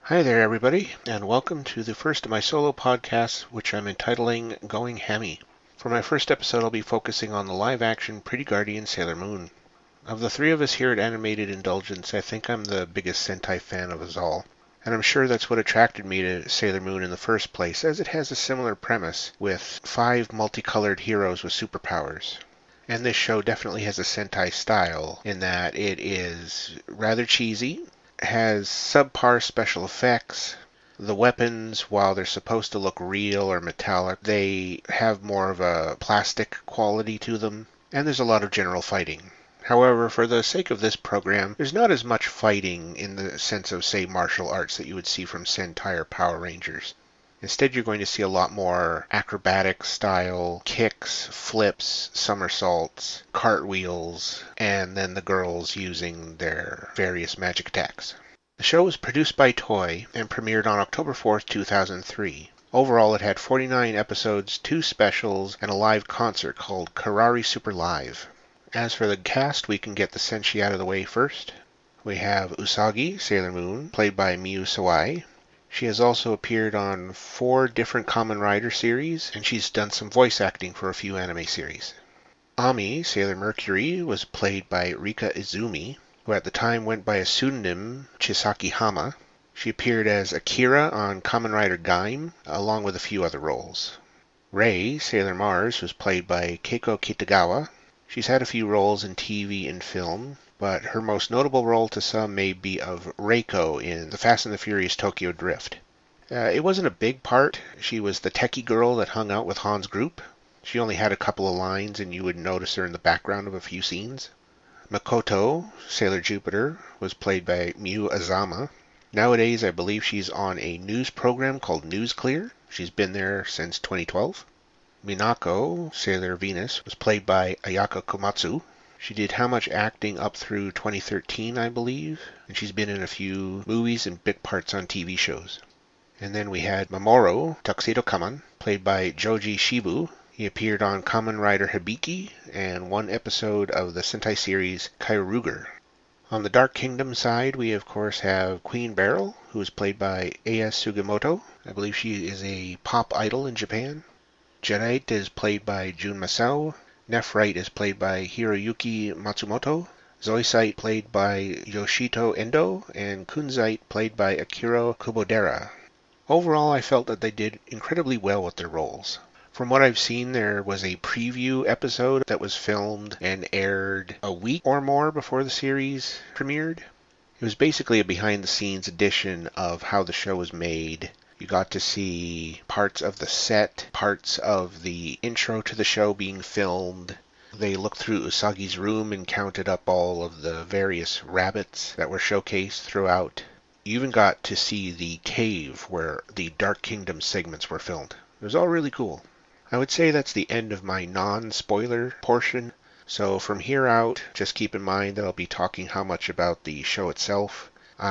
Hi there, everybody, and welcome to the first of my solo podcasts, which I'm entitling Going Hammy. For my first episode, I'll be focusing on the live-action Pretty Guardian Sailor Moon. Of the three of us here at Animated Indulgence, I think I'm the biggest Sentai fan of us all. And I'm sure that's what attracted me to Sailor Moon in the first place, as it has a similar premise, with 5 multicolored heroes with superpowers. And this show definitely has a Sentai style, in that it is rather cheesy, has subpar special effects. The weapons, while they're supposed to look real or metallic, they have more of a plastic quality to them, and there's a lot of general fighting. However, for the sake of this program, there's not as much fighting in the sense of, say, martial arts that you would see from Sentai or Power Rangers. Instead, you're going to see a lot more acrobatic style kicks, flips, somersaults, cartwheels, and then the girls using their various magic attacks. The show was produced by Toei and premiered on October 4th, 2003. Overall, it had 49 episodes, 2 specials, and a live concert called Karari Super Live. As for the cast, we can get the Senshi out of the way first. We have Usagi, Sailor Moon, played by Miu Sawai. She has also appeared on 4 different Kamen Rider series, and she's done some voice acting for a few anime series. Ami, Sailor Mercury, was played by Rika Izumi, who at the time went by a pseudonym Chisaki Hama. She appeared as Akira on Kamen Rider Gaim, along with a few other roles. Rei, Sailor Mars, was played by Keiko Kitagawa. She's had a few roles in TV and film, but her most notable role to some may be of Reiko in The Fast and the Furious Tokyo Drift. It wasn't a big part. She was the techie girl that hung out with Han's group. She only had a couple of lines, and you would notice her in the background of a few scenes. Makoto, Sailor Jupiter, was played by Miu Azama. Nowadays, I believe she's on a news program called News Clear. She's been there since 2012. Minako, Sailor Venus, was played by Ayaka Komatsu. She did How Much Acting up through 2013, I believe, and she's been in a few movies and bit parts on TV shows. And then we had Mamoru, Tuxedo Kaman, played by Joji Shibu. He appeared on Kamen Rider Hibiki and 1 episode of the Sentai series Kairuger. On the Dark Kingdom side, we of course have Queen Beryl, who is played by Aya Sugimoto. I believe she is a pop idol in Japan. Jadeite is played by Jun Masao. Nephrite is played by Hiroyuki Matsumoto. Zoisite played by Yoshito Endo. And Kunzite played by Akira Kubodera. Overall, I felt that they did incredibly well with their roles. From what I've seen, there was a preview episode that was filmed and aired a week or more before the series premiered. It was basically a behind-the-scenes edition of how the show was made. You got to see parts of the set, parts of the intro to the show being filmed. They looked through Usagi's room and counted up all of the various rabbits that were showcased throughout. You even got to see the cave where the Dark Kingdom segments were filmed. It was all really cool. I would say that's the end of my non-spoiler portion. So from here out, just keep in mind that I'll be talking how much about the show itself.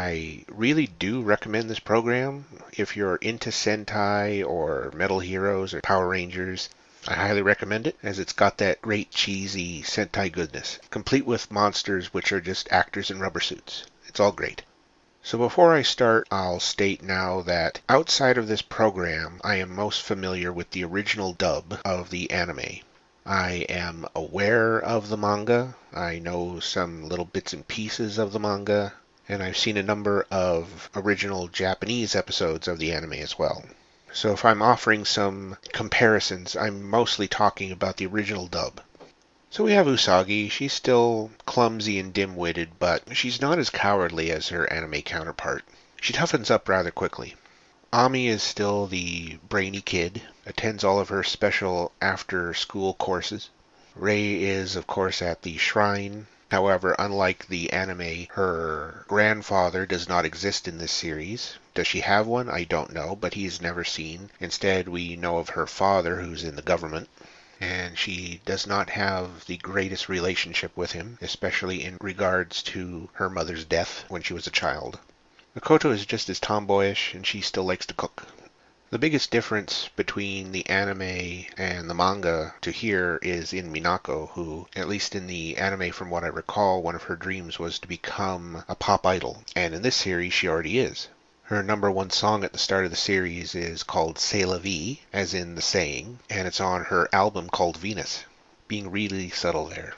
I really do recommend this program. If you're into Sentai or Metal Heroes or Power Rangers, I highly recommend it, as it's got that great cheesy Sentai goodness, complete with monsters which are just actors in rubber suits. It's all great. So before I start, I'll state now that outside of this program, I am most familiar with the original dub of the anime. I am aware of the manga. I know some little bits and pieces of the manga, and I've seen a number of original Japanese episodes of the anime as well. So if I'm offering some comparisons, I'm mostly talking about the original dub. So we have Usagi. She's still clumsy and dim-witted, but she's not as cowardly as her anime counterpart. She toughens up rather quickly. Ami is still the brainy kid, attends all of her special after-school courses. Rei is, of course, at the shrine. However, unlike the anime, her grandfather does not exist in this series. Does she have one? I don't know, but he is never seen. Instead, we know of her father, who's in the government. And she does not have the greatest relationship with him, especially in regards to her mother's death when she was a child. Makoto is just as tomboyish, and she still likes to cook. The biggest difference between the anime and the manga to here is in Minako, who, at least in the anime from what I recall, one of her dreams was to become a pop idol, and in this series she already is. Her number one song at the start of the series is called C'est la vie, as in the saying, and it's on her album called Venus. Being really subtle there.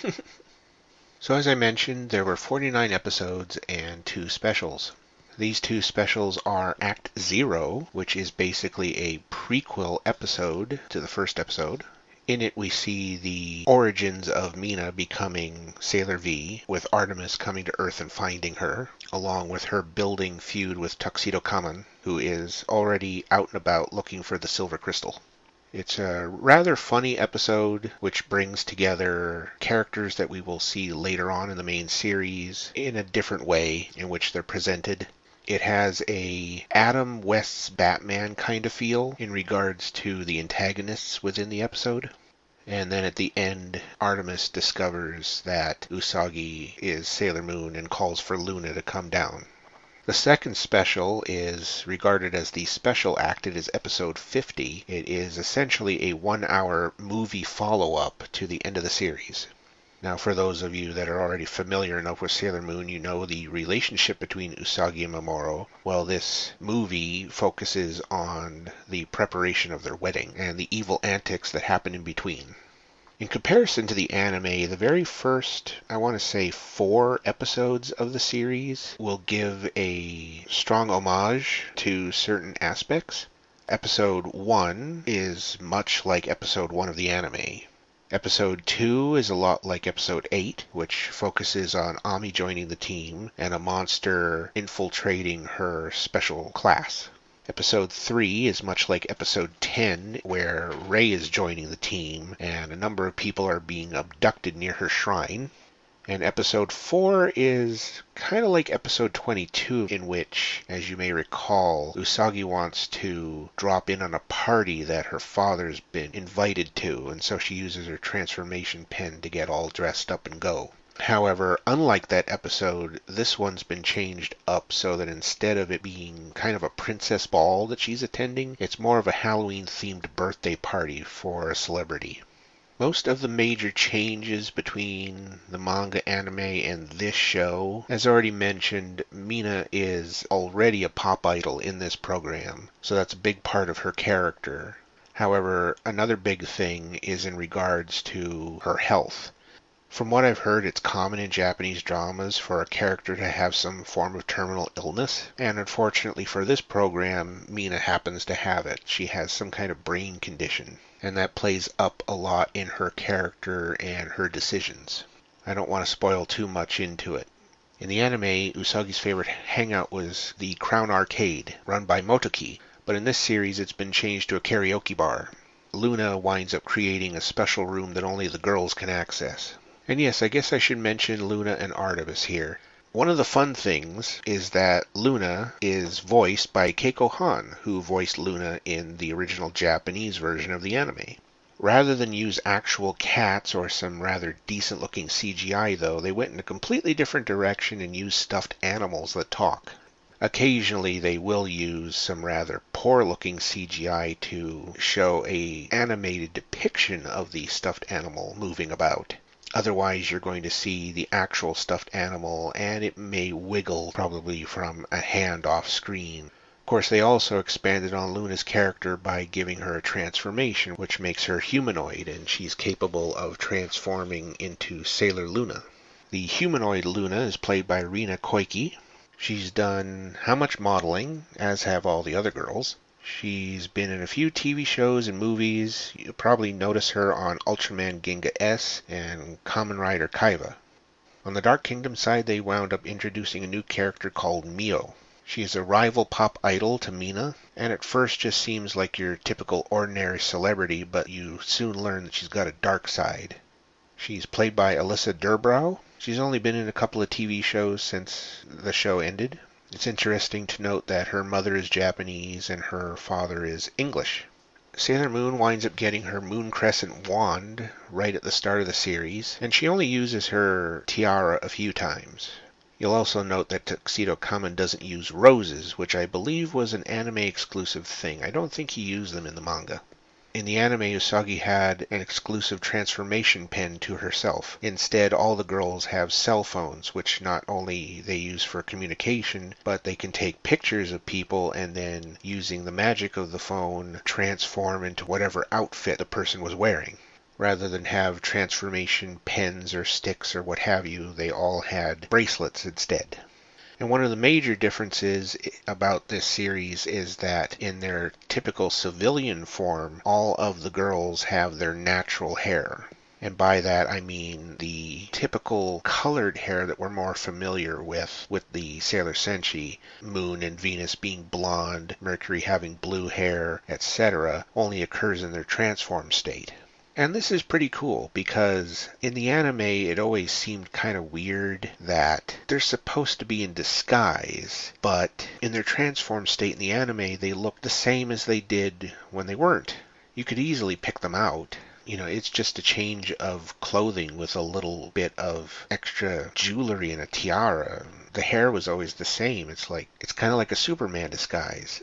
So as I mentioned, there were 49 episodes and 2 specials. These 2 specials are Act Zero, which is basically a prequel episode to the first episode. In it we see the origins of Mina becoming Sailor V, with Artemis coming to Earth and finding her, along with her building feud with Tuxedo Kamen, who is already out and about looking for the silver crystal. It's a rather funny episode which brings together characters that we will see later on in the main series in a different way in which they're presented. It has a Adam West's Batman kind of feel in regards to the antagonists within the episode. And then at the end, Artemis discovers that Usagi is Sailor Moon and calls for Luna to come down. The second special is regarded as the special act. It is episode 50. It is essentially a 1-hour movie follow-up to the end of the series. Now, for those of you that are already familiar enough with Sailor Moon, you know the relationship between Usagi and Mamoru. Well, this movie focuses on the preparation of their wedding and the evil antics that happen in between. In comparison to the anime, the very first, I want to say 4 episodes of the series will give a strong homage to certain aspects. Episode 1 is much like episode 1 of the anime. Episode 2 is a lot like episode 8, which focuses on Ami joining the team and a monster infiltrating her special class. Episode 3 is much like episode 10, where Rei is joining the team and a number of people are being abducted near her shrine. And episode 4 is kind of like episode 22, in which, as you may recall, Usagi wants to drop in on a party that her father's been invited to, and so she uses her transformation pen to get all dressed up and go. However, unlike that episode, this one's been changed up so that instead of it being kind of a princess ball that she's attending, it's more of a Halloween-themed birthday party for a celebrity. Most of the major changes between the manga anime and this show, as already mentioned, Mina is already a pop idol in this program, so that's a big part of her character. However, another big thing is in regards to her health. From what I've heard, it's common in Japanese dramas for a character to have some form of terminal illness, and unfortunately for this program, Mina happens to have it. She has some kind of brain condition, and that plays up a lot in her character and her decisions. I don't want to spoil too much into it. In the anime, Usagi's favorite hangout was the Crown Arcade, run by Motoki, but in this series it's been changed to a karaoke bar. Luna winds up creating a special room that only the girls can access. And yes, I guess I should mention Luna and Artemis here. One of the fun things is that Luna is voiced by Keiko Han, who voiced Luna in the original Japanese version of the anime. Rather than use actual cats or some rather decent-looking CGI, though, they went in a completely different direction and used stuffed animals that talk. Occasionally they will use some rather poor-looking CGI to show an animated depiction of the stuffed animal moving about. Otherwise, you're going to see the actual stuffed animal, and it may wiggle probably from a hand off screen. Of course, they also expanded on Luna's character by giving her a transformation, which makes her humanoid, and she's capable of transforming into Sailor Luna. The humanoid Luna is played by Rina Koike. She's done How Much modeling, as have all the other girls. She's been in a few TV shows and movies. You'll probably notice her on Ultraman Ginga S and Kamen Rider Kaiba. On the Dark Kingdom side, they wound up introducing a new character called Mio. She is a rival pop idol to Mina, and at first just seems like your typical ordinary celebrity, but you soon learn that she's got a dark side. She's played by Alyssa Durbrow. She's only been in a couple of TV shows since the show ended. It's interesting to note that her mother is Japanese and her father is English. Sailor Moon winds up getting her Moon Crescent wand right at the start of the series, and she only uses her tiara a few times. You'll also note that Tuxedo Kamen doesn't use roses, which I believe was an anime exclusive thing. I don't think he used them in the manga. In the anime, Usagi had an exclusive transformation pen to herself. Instead, all the girls have cell phones, which not only they use for communication, but they can take pictures of people and then, using the magic of the phone, transform into whatever outfit the person was wearing. Rather than have transformation pens or sticks or what have you, they all had bracelets instead. And one of the major differences about this series is that in their typical civilian form, all of the girls have their natural hair. And by that I mean the typical colored hair that we're more familiar with the Sailor Senshi, Moon and Venus being blonde, Mercury having blue hair, etc., only occurs in their transform state. And this is pretty cool because in the anime it always seemed kind of weird that they're supposed to be in disguise, but in their transform state in the anime they look the same as they did when they weren't. You could easily pick them out. It's just a change of clothing with a little bit of extra jewelry and a tiara. The hair was always the same. It's kind of like a Superman disguise.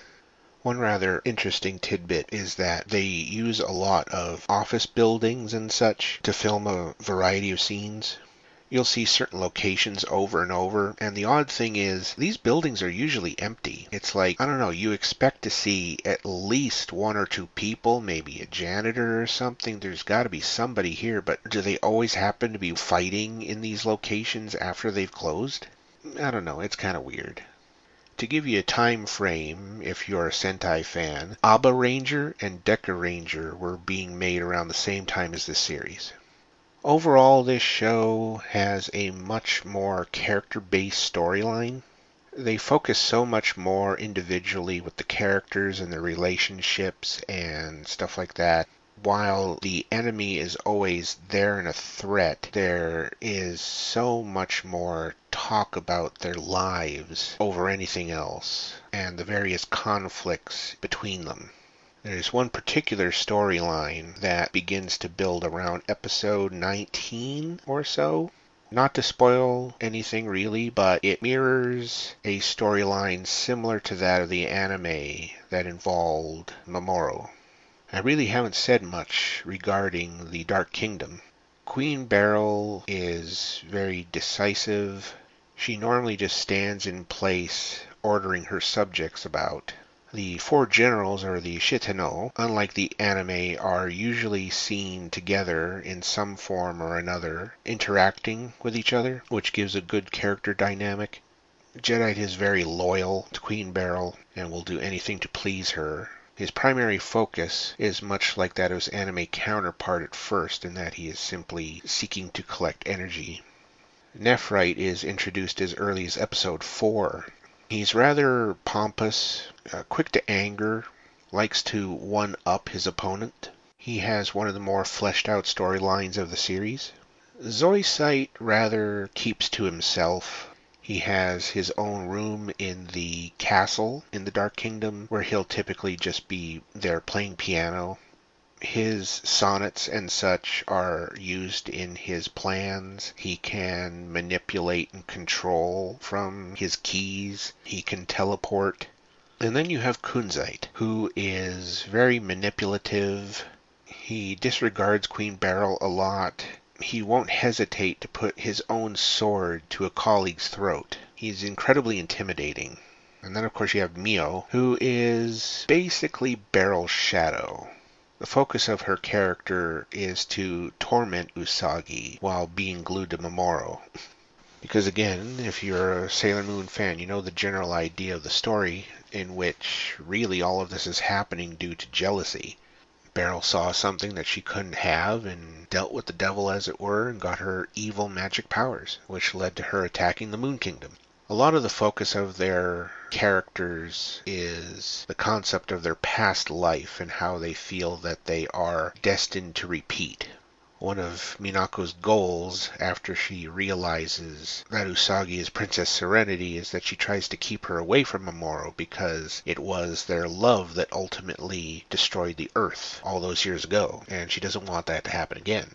One rather interesting tidbit is that they use a lot of office buildings and such to film a variety of scenes. You'll see certain locations over and over, and the odd thing is, these buildings are usually empty. It's like, I don't know, you expect to see at least one or two people, maybe a janitor or something. There's got to be somebody here, but do they always happen to be fighting in these locations after they've closed? I don't know, it's kind of weird. To give you a time frame, if you're a Sentai fan, Aba Ranger and Deca Ranger were being made around the same time as this series. Overall, this show has a much more character-based storyline. They focus so much more individually with the characters and their relationships and stuff like that. While the enemy is always there and a threat, there is so much more talk about their lives over anything else and the various conflicts between them. There's one particular storyline that begins to build around episode 19 or so. Not to spoil anything really, but it mirrors a storyline similar to that of the anime that involved Mamoru. I really haven't said much regarding the Dark Kingdom. Queen Beryl is very decisive. She normally just stands in place, ordering her subjects about. The four generals, or the Shitenno, unlike the anime, are usually seen together in some form or another, interacting with each other, which gives a good character dynamic. Jadeite is very loyal to Queen Beryl and will do anything to please her. His primary focus is much like that of his anime counterpart at first, in that he is simply seeking to collect energy. Nephrite is introduced as early as episode 4. He's rather pompous, quick to anger, likes to one-up his opponent. He has one of the more fleshed out storylines of the series. Zoisite rather keeps to himself. He has his own room in the castle in the Dark Kingdom, where he'll typically just be there playing piano. His sonnets and such are used in his plans. He can manipulate and control from his keys. He can teleport. And then you have Kunzite, who is very manipulative. He disregards Queen Beryl a lot. He won't hesitate to put his own sword to a colleague's throat. He's incredibly intimidating. And then, of course, you have Mio, who is basically Beryl's shadow. The focus of her character is to torment Usagi while being glued to Mamoru. Because again, if you're a Sailor Moon fan, you know the general idea of the story, in which really all of this is happening due to jealousy. Beryl saw something that she couldn't have and dealt with the devil, as it were, and got her evil magic powers, which led to her attacking the Moon Kingdom. A lot of the focus of their characters is the concept of their past life and how they feel that they are destined to repeat. One of Minako's goals, after she realizes that Usagi is Princess Serenity, is that she tries to keep her away from Mamoru because it was their love that ultimately destroyed the Earth all those years ago, and she doesn't want that to happen again.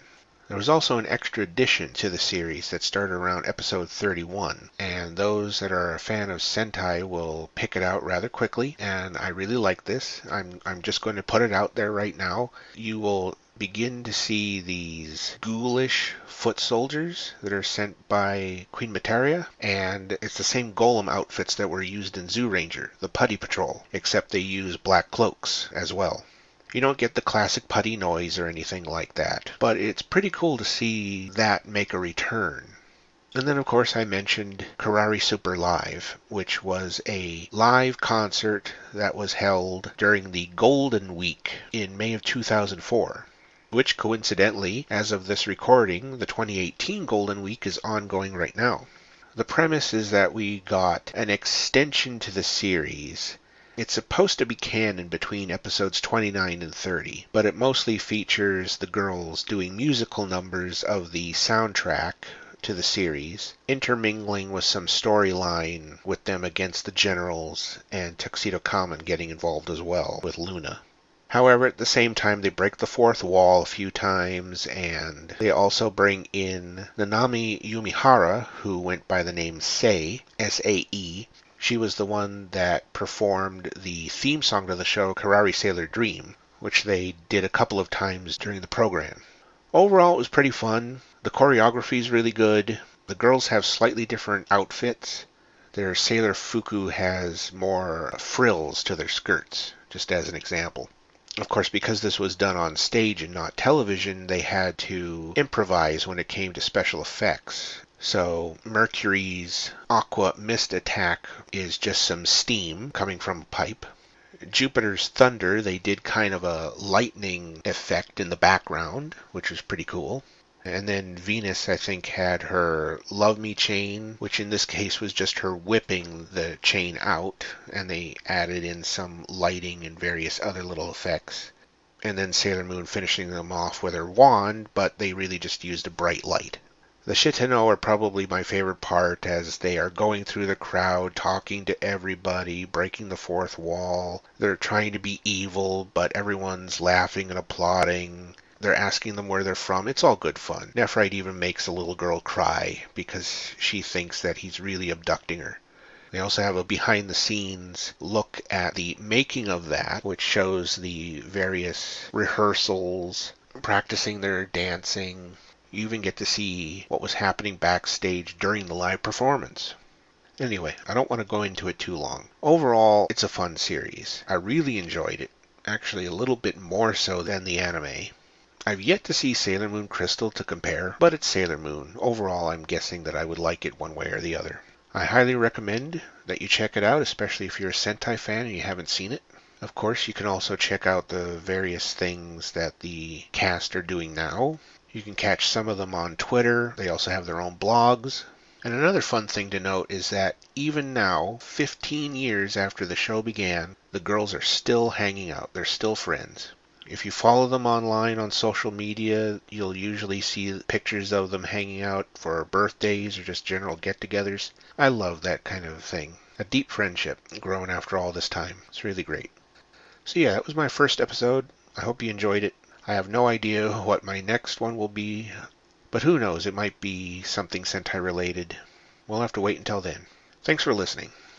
There was also an extra addition to the series that started around episode 31, and those that are a fan of Sentai will pick it out rather quickly, and I really like this. I'm just going to put it out there right now. You will begin to see these ghoulish foot soldiers that are sent by Queen Materia, and it's the same golem outfits that were used in Zyuranger, the Putty Patrol, except they use black cloaks as well. You don't get the classic putty noise or anything like that, but it's pretty cool to see that make a return. And then, of course, I mentioned Karari Super Live, which was a live concert that was held during the Golden Week in May of 2004, which coincidentally, as of this recording, the 2018 Golden Week is ongoing right now. The premise is that we got an extension to the series. It's supposed to be canon between episodes 29 and 30, but it mostly features the girls doing musical numbers of the soundtrack to the series, intermingling with some storyline with them against the generals and Tuxedo Common getting involved as well with Luna. However, at the same time, they break the fourth wall a few times, and they also bring in Nanami Yumihara, who went by the name Sae, S-A-E. She was the one that performed the theme song to the show Karari Sailor Dream, which they did a couple of times during the program. Overall, it was pretty fun. The choreography is really good. The girls have slightly different outfits. Their Sailor Fuku has more frills to their skirts, just as an example. Of course, because this was done on stage and not television, they had to improvise when it came to special effects. So Mercury's aqua mist attack is just some steam coming from a pipe. Jupiter's thunder, they did kind of a lightning effect in the background, which was pretty cool. And then Venus, I think, had her Love Me chain, which in this case was just her whipping the chain out, and they added in some lighting and various other little effects. And then Sailor Moon finishing them off with her wand, but they really just used a bright light. The Shitano are probably my favorite part, as they are going through the crowd, talking to everybody, breaking the fourth wall. They're trying to be evil, but everyone's laughing and applauding. They're asking them where they're from. It's all good fun. Nephrite even makes a little girl cry because she thinks that he's really abducting her. They also have a behind-the-scenes look at the making of that, which shows the various rehearsals, practicing their dancing. You even get to see what was happening backstage during the live performance. Anyway, I don't want to go into it too long. Overall, it's a fun series. I really enjoyed it. Actually, a little bit more so than the anime. I've yet to see Sailor Moon Crystal to compare, but it's Sailor Moon. Overall, I'm guessing that I would like it one way or the other. I highly recommend that you check it out, especially if you're a Sentai fan and you haven't seen it. Of course, you can also check out the various things that the cast are doing now. You can catch some of them on Twitter. They also have their own blogs. And another fun thing to note is that even now, 15 years after the show began, the girls are still hanging out. They're still friends. If you follow them online on social media, you'll usually see pictures of them hanging out for birthdays or just general get-togethers. I love that kind of thing. A deep friendship grown after all this time. It's really great. So yeah, that was my first episode. I hope you enjoyed it. I have no idea what my next one will be, but who knows, it might be something Sentai related. We'll have to wait until then. Thanks for listening.